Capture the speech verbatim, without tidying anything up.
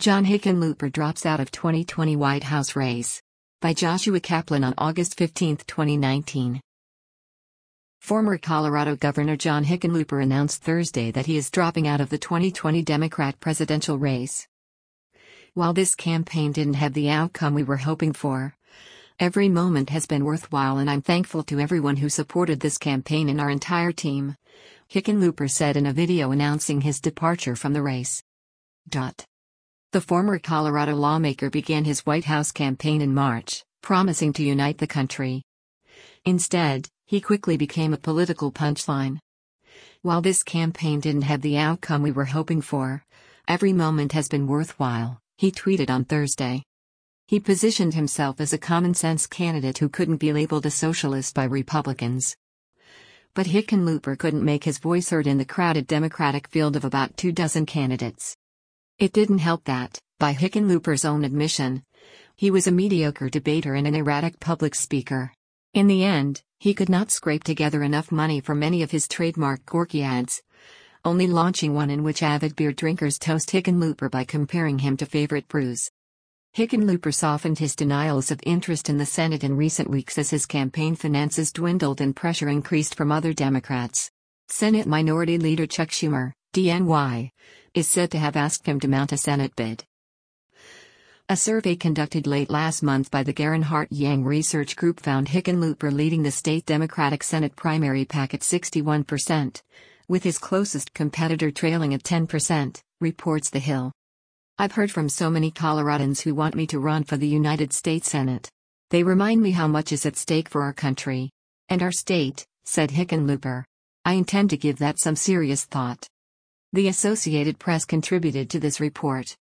John Hickenlooper drops out of twenty twenty White House race. By Joshua Kaplan on August fifteenth, twenty nineteen. Former Colorado Governor John Hickenlooper announced Thursday that he is dropping out of the twenty twenty Democrat presidential race. While this campaign didn't have the outcome we were hoping for, every moment has been worthwhile and I'm thankful to everyone who supported this campaign and our entire team, Hickenlooper said in a video announcing his departure from the race. Dot. The former Colorado lawmaker began his White House campaign in March, promising to unite the country. Instead, he quickly became a political punchline. While this campaign didn't have the outcome we were hoping for, every moment has been worthwhile, he tweeted on Thursday. He positioned himself as a common-sense candidate who couldn't be labeled a socialist by Republicans. But Hickenlooper couldn't make his voice heard in the crowded Democratic field of about two dozen candidates. It didn't help that, by Hickenlooper's own admission, he was a mediocre debater and an erratic public speaker. In the end, he could not scrape together enough money for many of his trademark Corky ads, only launching one in which avid beer drinkers toast Hickenlooper by comparing him to favorite brews. Hickenlooper softened his denials of interest in the Senate in recent weeks as his campaign finances dwindled and pressure increased from other Democrats. Senate Minority Leader Chuck Schumer, D N Y, is said to have asked him to mount a Senate bid. A survey conducted late last month by the Gerhardt Yang Research Group found Hickenlooper leading the state Democratic Senate primary pack at sixty-one percent, with his closest competitor trailing at ten percent, reports The Hill. I've heard from so many Coloradans who want me to run for the United States Senate. They remind me how much is at stake for our country and our state, said Hickenlooper. I intend to give that some serious thought. The Associated Press contributed to this report.